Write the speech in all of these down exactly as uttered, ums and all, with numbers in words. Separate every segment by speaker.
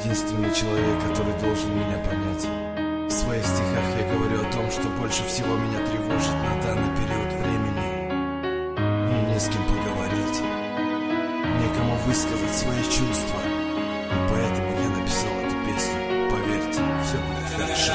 Speaker 1: единственный человек, который должен меня понять. В своих стихах я говорю о том, что больше всего меня тревожит на данный период времени. Мне не с кем поговорить, некому высказать свои чувства. И поэтому я написал эту песню. Поверьте, все будет хорошо.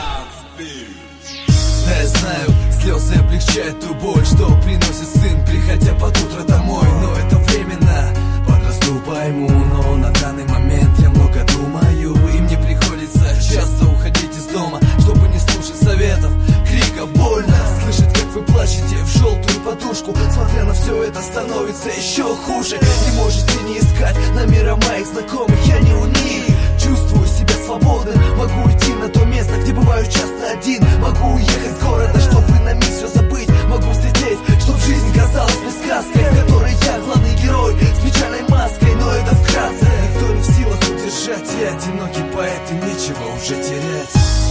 Speaker 2: Да, я знаю, слезы облегчают ту боль, что приносит сын, приходя под утро домой. Но это временно, подрасту, пойму. Но на данный момент я много думаю, и мне приходится часто уходить из дома, чтобы не слушать советов, криков. Больно слышать, как вы плачете в желтую подушку. Смотря на все это, становится еще хуже. Не можете не искать номера моих знакомых, я не у них. Чувствую себя свободным, могу идти на то место, где бываю часто один. Могу уехать с города, чтобы на миг все забыть. Могу встретить, чтоб жизнь казалась мне сказкой, в которой я главный герой с печальной маской. Но это вкратце, никто не в силах удержать. Я одинокий поэт, и нечего уже терять.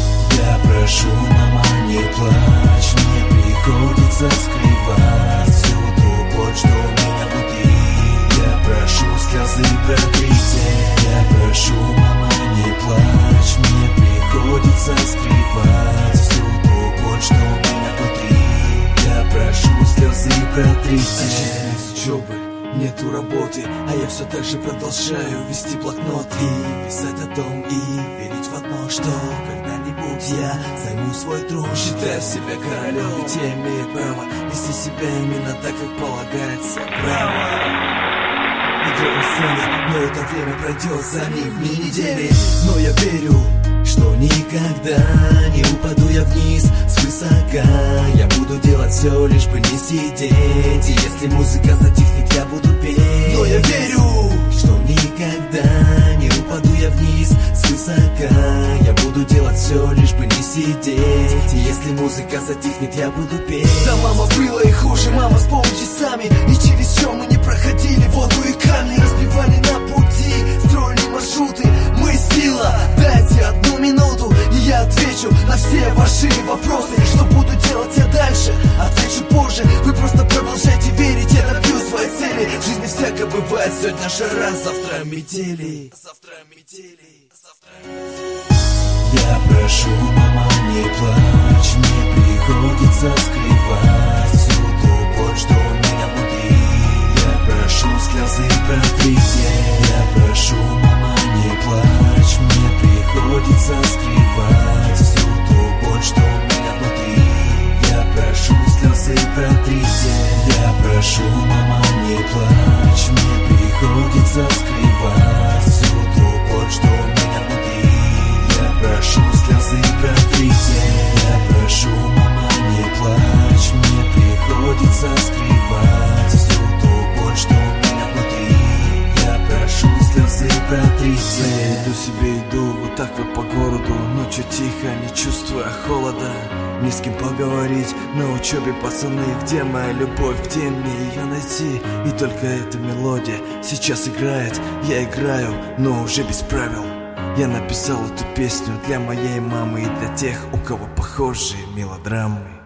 Speaker 3: Я прошу, мама, не плачь, мне приходится скрывать всю ту боль, что у меня внутри. Я прошу, слезы протрите. Я прошу, мама, не плачь, мне приходится скрывать всю ту боль, что у меня внутри. Я прошу, слезы протрите.
Speaker 2: Без учебы, нету работы, а я все так же продолжаю вести блокнот и писать о том, и верить в одно, что когда-нибудь я займу свой трон. Считаю себя королем, ведь я имею право вести себя именно так, как полагается. Право. Играю на сцене, но это время пройдет за ним не недели. Но я верю, что никогда не упаду я вниз свысока. Я буду делать все, лишь бы не сидеть. И если музыка затихнет, я буду петь. Но я верю, что никогда не упаду я вниз свысока. Я буду делать все, лишь бы не сидеть. И если музыка затихнет, я буду петь. Да, мама, было и хуже, мама, вспомните сами. И через чем мы не проходили воду и камни. Разбивали на пути, строили маршруты. Мы сила, дайте одну минуту, и я отвечу на все ваши вопросы. Что буду делать я дальше, отвечу позже. Вы просто продолжайте верить, я добью свои цели. В жизни всякое бывает, сегодня жара, завтра метели. Завтра метели, завтра метели.
Speaker 3: Я прошу, мама, не плачь, мне приходится скрывать всю ту боль, что у меня внутри. Я прошу, слезы протрите. Я прошу, мама, не плачь, мне приходится скрывать всю ту боль, что у меня внутри. Я прошу, слезы протрите. Я прошу, мама, не плачь, мне приходится скрывать всю ту боль, что у меня внутри. Я прошу, слезы протрите. Я прошу, мама, не плачь, мне приходится скрывать всю ту боль, что у меня внутри. Я прошу, слезы протрите.
Speaker 1: Я иду себе, иду вот так вот по городу, ночью тихо, не чувствуя холода. Не с кем поговорить, на учебе пацаны. Где моя любовь, где мне ее найти? И только эта мелодия сейчас играет. Я играю, но уже без правил. Я написал эту песню для моей мамы и для тех, у кого похожие мелодрамы.